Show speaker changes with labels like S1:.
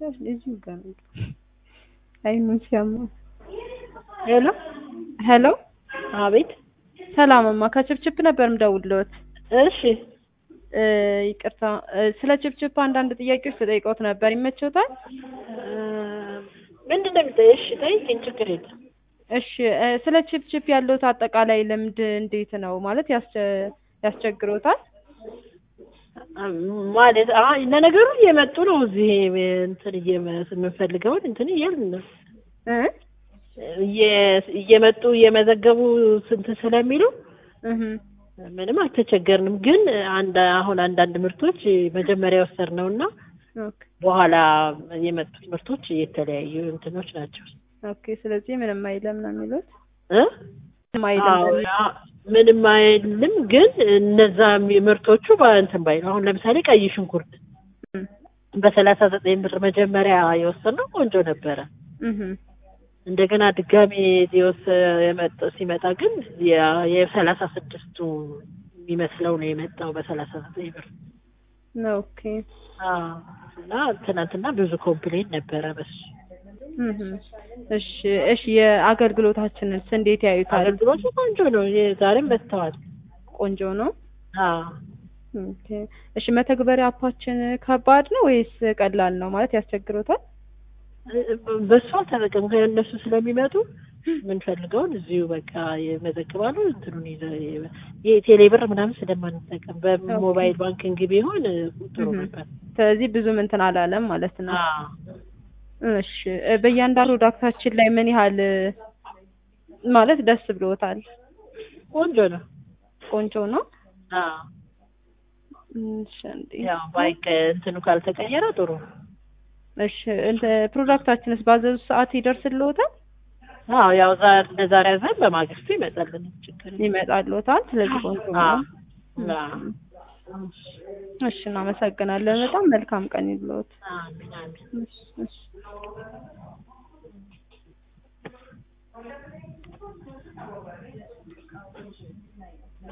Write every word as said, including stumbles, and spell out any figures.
S1: ታሽ እዚሁ ጋር ነው አይኑን ሲያማ
S2: ሄሎ
S1: ሄሎ
S2: አቤት
S1: ሰላምማ ከችፕችፕ ነበር የምደውልልዎት
S2: እሺ
S1: ይቅርታ ስለ ችፕችፕ አንዳንድ ጥያቄዎች ተጠይቀውት ነበር ይመቸውታል
S2: ምንድነው የምትጠይሽ ጠይቂኝ ችግር የለም
S1: እሺ ስለ ችፕችፕ ያለው አጠቃላይ ልምድ እንዴት ነው ማለት ያስቸግሮታል
S2: ማለት አይ ለነገሩ እየመጡ ነው እዚህ እንትን እየምንፈልገው እንትን እያልን ነው
S1: እ
S2: እየመጡ እየመዘገቡ ስንት ስለሚሉ
S1: እህ
S2: ምንም አልተቸገርንም ግን አንድ አሁን አንዳንድ ምርቶች መጀመሪያ ወሰድነውና
S1: ኦኬ
S2: በኋላ የመጡት ምርቶች የተለያዩ እንትኖች ናቸው
S1: ኦኬ ስለዚህ ምንም አይለም ነው የሚሉት
S2: እ ምንም አይልም ግን እነዛ ምርቶቹ በእንትን ባይ ነው አሁን ለምሳሌ ቀይ ሽንኩርት በሰላሳ ዘጠኝ ብር መጀመሪያ የወሰድነው ቆንጆ ነበረ
S1: እህ
S2: እንደገና ድጋሚ ዲዮስ የመጣ ሲመጣ ግን የሰላሳ ስድስቱ የሚመስለው ነው የመጣው በሰላሳ ዘጠኝ ብር
S1: ኦኬ
S2: አዎ እና ትናንትና ብዙ ኮምፕሌን ነበረ በስ
S1: እህ እሺ እሺ የአገልግሎታችንስ እንዴት ያዩታል
S2: አገልግሎቱ ቆንጆ ነው ዛሬም በስተዋል
S1: ቆንጆ ነው
S2: አዎ
S1: ኦኬ እሺ መተግበሪያ አፓችን ከባድ ነው ወይስ ቀላል ነው ማለት ያስቸግሮታል
S2: በሷ ተጠቅም ከነሱ ስለሚመጡ ምን ፈልገውን እዚሁ በቃ የመዘግባሉ እንትኑን ይዘ የቴሌብር ምናምን ስለማንጠቀም በሞባይል ባንኪንግ ቢሆን ጥሩ ነበር
S1: ስለዚህ ብዙም እንትን አላለም ማለት ነው
S2: አዎ
S1: እሺ በእያንዳንዱ ፕሮዳክታችን ላይ ምን ያህል ማለት ደስ ብሎታል
S2: ቆንጆ ነው
S1: ቆንጆ ነው
S2: አዎ
S1: እሺ እንዴ
S2: ያው ባይክ እንትኑ ካልተቀየረ ጥሩ
S1: እሺ እንደ ፕሮዳክታችንስ ባዘዙ ሰዓት ይደርስልዎታል
S2: አዎ ያው ዛሬ ዛሬ አዘን በማግስቱ ይመጣልን ችግር
S1: ይመጣልዎታል ስለዚህ ቆንጆ ነው
S2: አዎ
S1: እሺ እናመሰግናለን በጣም መልካም ቀን ይሁንልዎት
S2: አሜን አሜን
S1: እሺ